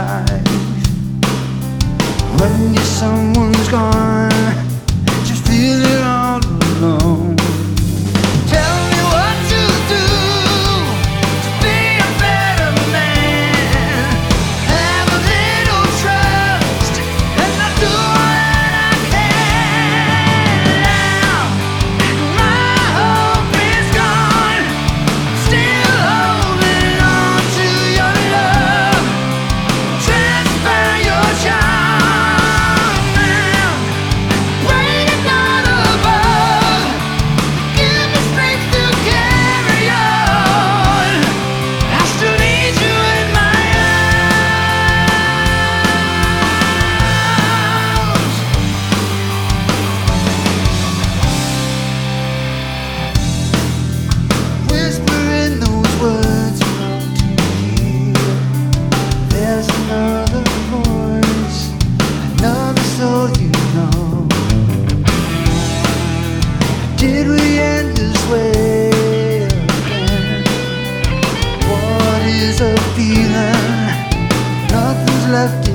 life. When your someone's gone, just feel it all alone. Tell me what to do to be a better man. Have a little trust, and I'll do what I can. Now my hope is gone, still holding on to your love. Transfer your charm now, break another bug. Give me strength to carry on. I still need you in my arms. Whispering those words around to hear. There's another voice, another soul you know. Did we end this way again? What is a feeling? Nothing's left